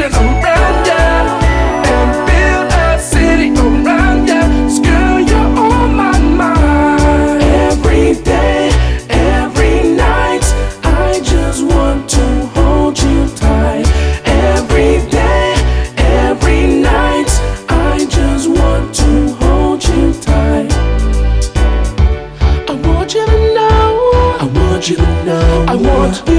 cities around ya and build a city around ya. 'Cause girl, you're on my mind every day, every night. I just want to hold you tight every day, every night. I just want to hold you tight. I want you to know, I want you to know, I want you